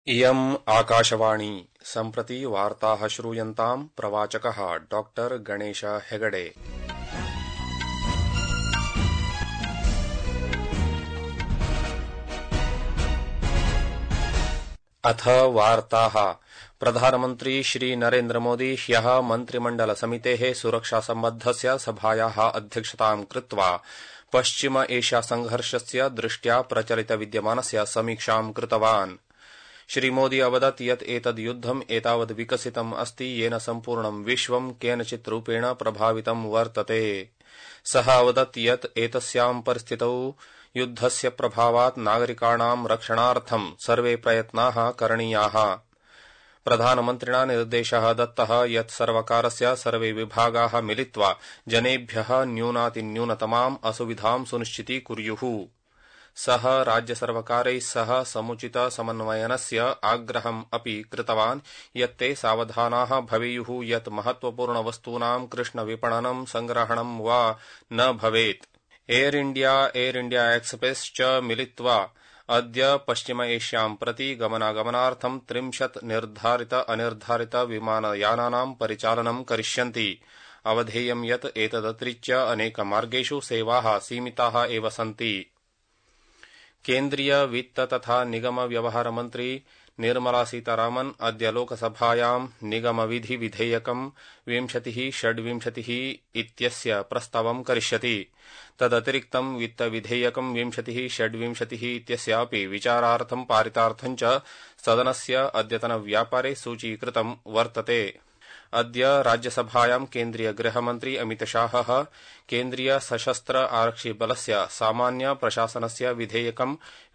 इयम् आकाशवाणी सम्प्रति वार्ताः श्रूयन्ताम् प्रवाचकः डॉक्टर गणेश हेगडे। अथ वार्ताः। प्रधानमन्त्री श्री नरेन्द्र मोदी ह्यः मन्त्रिमण्डल समितेः सुरक्षा सम्बद्धस्य सभायाः अध्यक्षतां कृत्वा पश्चिम एशिया संघर्षस्य दृष्ट्या प्रचलित विद्यमानस्य समीक्षां कृतवान्। श्रीमोदी अवदत् यत् एतद् युद्धम् एतावद् विकसितम् अस्ति येन सम्पूर्णं विश्वं केनचित् रूपेण प्रभावितं वर्तते। सः अवदत् यत् एतस्यां परिस्थितौ युद्धस्य प्रभावात् नागरिकाणां रक्षणार्थं सर्वे प्रयत्नाः करणीयाः। प्रधानमन्त्रिणा निर्देशः दत्तः यत् सर्वकारस्य सर्वे विभागाः मिलित्वा जनेभ्यः न्यूनातिन्यूनतमाम् असुविधां सुनिश्चितीकुर्युः। सः राज्यसर्वकारैः सह समुचित समन्वयनस्य आग्रहम् अपि कृतवान् यत् ते सावधानाः भवेयुः यत् महत्वपूर्णवस्तूनां कृष्णविपणनं संग्रहणं वा न भवेत्। एयर इण्डिया एक्सप्रेस् च मिलित्वा अद्य पश्चिम एशियां प्रति गमनागमनार्थं 30 निर्धारित अनिर्धारित विमानयानानां परिचालनं करिष्यन्ति। अवधेयं यत् एतदतिरिच्य अनेकमार्गेषु सेवाः सीमिताः एव सन्ति। केन्द्रीय वित्त तथा निगम व्यवहार मन्त्री निर्मला सीतारामन् अद्य लोकसभायां निगमविधि विधेयकं 2026 इत्यस्य प्रस्तावं करिष्यति। तदतिरिक्तं वित्त विधेयकं 2026 इत्यस्यापि विचारार्थं पारितार्थं च सदनस्य अद्यतन व्यापारे सूचीकृतं वर्तते। अद्य राज्यसभायां केन्द्रीय गृहमन्त्री अमितशाहः केन्द्रीय सशस्त्र आरक्षिबलस्य सामान्य प्रशासनस्य विधेयकं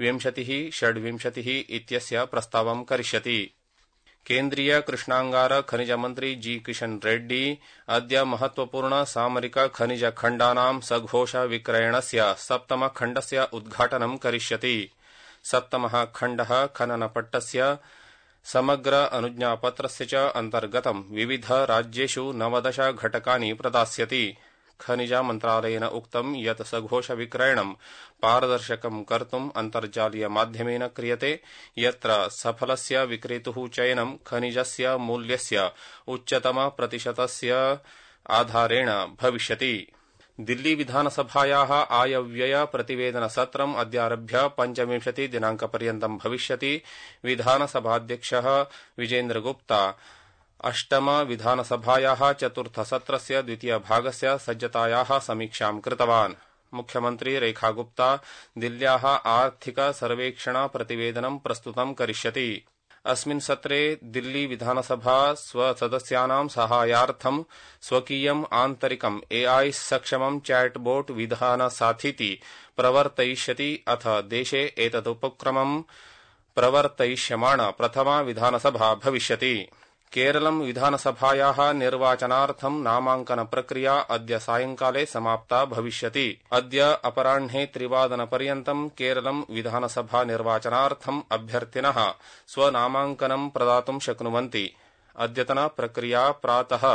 2026 इत्यस्य प्रस्तावं करिष्यति। केन्द्रीय कृष्णांगार खनिज मन्त्री जी किशन रेड्डी अद्य महत्वपूर्ण सामरिक खनिज खण्डानां सघोष विक्रयणस्य 7 खण्डस्य उद्घाटनं करिष्यति। 7 खण्डः खननपट्टस्य समग्र अनुज्ञापत्रस्य च अन्तर्गतं विविध राज्येषु 19 घटकानि प्रदास्यति। खनिज मन्त्रालयेन उक्तं यत् सघोष विक्रयणं पारदर्शकं कर्तुम् अन्तर्जालीय माध्यमेन क्रियते यत्र सफलस्य विक्रेतुः चयनं खनिजस्य मूल्यस्य उच्चतम प्रतिशतस्य आधारेण भविष्यति। दिल्ली विधानसभायाः आयव्यय प्रतिवेदन सत्रम् अद्यारभ्य 25 दिनाङ्कपर्यन्तं भविष्यति। विधानसभाध्यक्षः विजेन्द्र गुप्ता अष्टम विधानसभायाः चतुर्थसत्रस्य द्वितीयभागस्य सज्जतायाः समीक्षां कृतवान्। मुख्यमन्त्री रेखा गुप्ता दिल्ल्याः आर्थिक सर्वेक्षण प्रतिवेदनं प्रस्तुतं करिष्यति। अस्मिन् सत्रे दिल्ली विधानसभा स्वसदस्यानां साहाय्यार्थं स्वकीयम् आन्तरिकम् AI सक्षमं चैटबोट विधानसाथीति प्रवर्तयिष्यति। अथ देशे एतदुपक्रमं प्रवर्तयिष्यमाण प्रथमा विधानसभा भविष्यति। केरलं विधानसभायाः निर्वाचनार्थं नामाङ्कन प्रक्रिया अद्य सायंकाले समाप्ता भविष्यति। अद्य अपराह्ने 3 केरलं विधानसभा निर्वाचनार्थं अभ्यर्थिनः स्वनामाङ्कनं प्रदातुं शक्नुवन्ति। अद्यतन प्रक्रिया प्रातः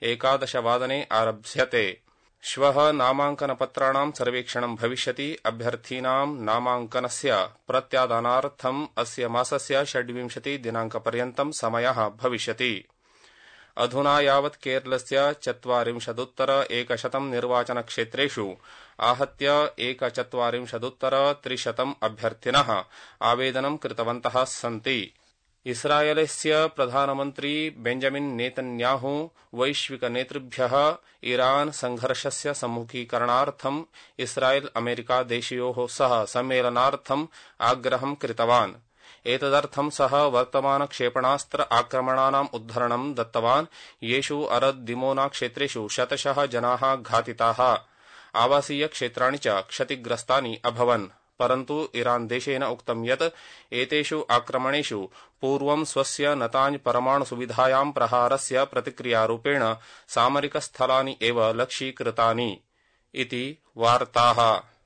11 आरप्स्यते। श्वः नामाङ्कनपत्राणां सर्वेक्षणं भविष्यति। अभ्यर्थीनां नामाङ्कनस्य प्रत्यादानार्थम् अस्य मासस्य 26 दिनाङ्कपर्यन्तं समयः भविष्यति। अधुना यावत् केरलस्य 40,100 निर्वाचनक्षेत्रेषु आहत्य 41,300 अभ्यर्थिनः आवेदनं कृतवन्तः सन्ति। इस्रायेलस्य प्रधानमन्त्री बेंजामिन नेतन्याहू वैश्विकनेतृभ्यः ईरान संघर्षस्य सम्मुखीकरणार्थम् इस्रायेल अमेरिका देशयोः सह सम्मेलनार्थम् आग्रहं कृतवान्। एतदर्थं सः वर्तमान क्षेपणास्त्र आक्रमणानाम् उद्धरणं दत्तवान् येषु अरद् दिमोना क्षेत्रेषु शतशः जनाः घातिताः। आवासीय क्षेत्राणि च क्षतिग्रस्तानि अभवन्। परन्तु ईरान देशेन उक्तं यत् एतेषु आक्रमणेषु पूर्वं स्वस्य नताञ् परमाणुसुविधायां प्रहारस्य प्रतिक्रियारूपेण सामरिकस्थलानि एव लक्ष्यीकृतानि। इति वार्ताः।